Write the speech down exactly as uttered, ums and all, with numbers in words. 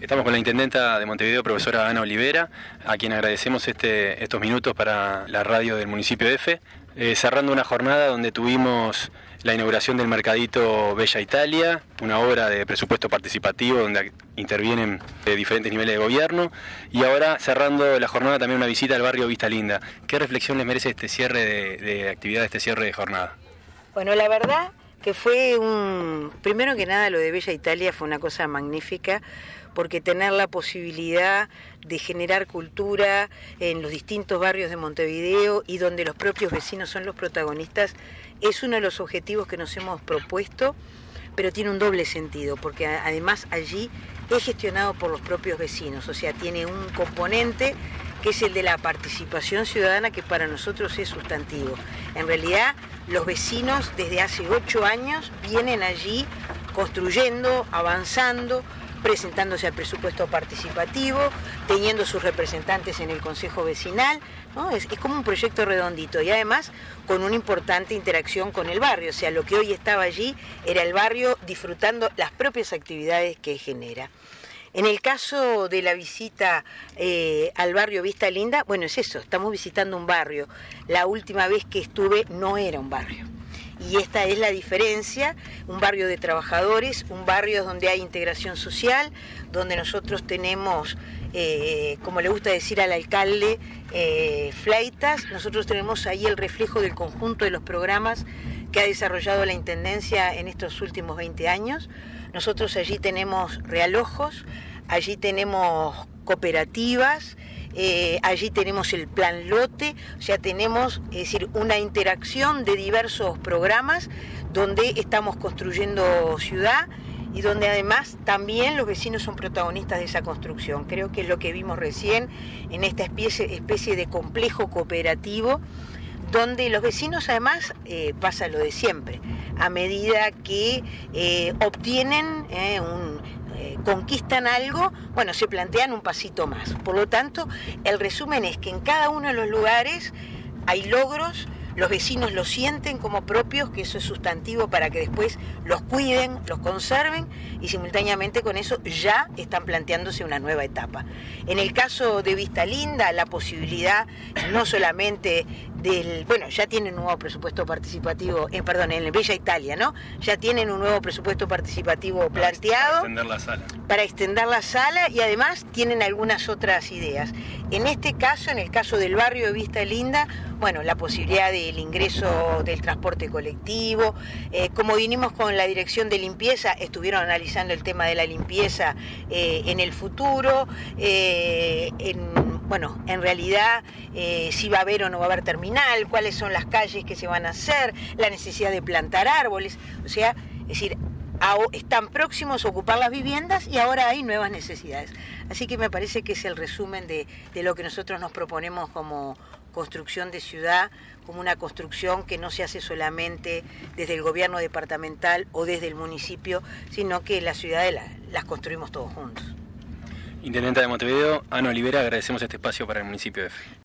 Estamos con la intendenta de Montevideo, profesora Ana Olivera, a quien agradecemos este, estos minutos para la radio del municipio de F, eh, cerrando una jornada donde tuvimos la inauguración del mercadito Bella Italia, una obra de presupuesto participativo donde intervienen eh, diferentes niveles de gobierno, y ahora cerrando la jornada también una visita al barrio Vista Linda. ¿Qué reflexión les merece este cierre de, de actividad, este cierre de jornada? Bueno, la verdad que fue un... Primero que nada, lo de Bella Italia fue una cosa magnífica, porque tener la posibilidad de generar cultura en los distintos barrios de Montevideo y donde los propios vecinos son los protagonistas es uno de los objetivos que nos hemos propuesto, pero tiene un doble sentido, porque además allí es gestionado por los propios vecinos, o sea, tiene un componente que es el de la participación ciudadana, que para nosotros es sustantivo. En realidad, los vecinos desde hace ocho años vienen allí construyendo, avanzando, presentándose al presupuesto participativo, teniendo sus representantes en el Consejo Vecinal, ¿no? Es, es como un proyecto redondito y además con una importante interacción con el barrio, o sea, lo que hoy estaba allí era el barrio disfrutando las propias actividades que genera. En el caso de la visita eh, al barrio Vista Linda, bueno, es eso, estamos visitando un barrio. La última vez que estuve no era un barrio. Y esta es la diferencia, un barrio de trabajadores, un barrio donde hay integración social, donde nosotros tenemos, eh, como le gusta decir al alcalde, eh, fleitas. Nosotros tenemos ahí el reflejo del conjunto de los programas que ha desarrollado la Intendencia en estos últimos veinte años. Nosotros allí tenemos realojos, allí tenemos cooperativas, Eh, allí tenemos el plan lote, o sea, tenemos, es decir, una interacción de diversos programas donde estamos construyendo ciudad y donde además también los vecinos son protagonistas de esa construcción. Creo que es lo que vimos recién en esta especie, especie de complejo cooperativo, donde los vecinos además eh, pasa lo de siempre, a medida que eh, obtienen eh, un... Eh, conquistan algo, bueno, se plantean un pasito más. Por lo tanto, el resumen es que en cada uno de los lugares hay logros, los vecinos los sienten como propios, que eso es sustantivo para que después los cuiden, los conserven y simultáneamente con eso ya están planteándose una nueva etapa. En el caso de Vista Linda, la posibilidad no solamente del, bueno, ya tienen un nuevo presupuesto participativo, eh, perdón, en el Bella Italia, ¿no? Ya tienen un nuevo presupuesto participativo planteado. Para extender la sala. Para extender la sala y además tienen algunas otras ideas. En este caso, en el caso del barrio de Vista Linda, bueno, la posibilidad del ingreso del transporte colectivo, eh, como vinimos con la dirección de limpieza, estuvieron analizando el tema de la limpieza eh, en el futuro, eh, en, bueno, en realidad eh, si va a haber o no va a haber terminal, cuáles son las calles que se van a hacer, la necesidad de plantar árboles, o sea, es decir, están próximos a ocupar las viviendas y ahora hay nuevas necesidades. Así que me parece que es el resumen de, de lo que nosotros nos proponemos como construcción de ciudad, como una construcción que no se hace solamente desde el gobierno departamental o desde el municipio, sino que las ciudades la, las construimos todos juntos. Intendenta de Montevideo, Ana Olivera, agradecemos este espacio para el municipio de F.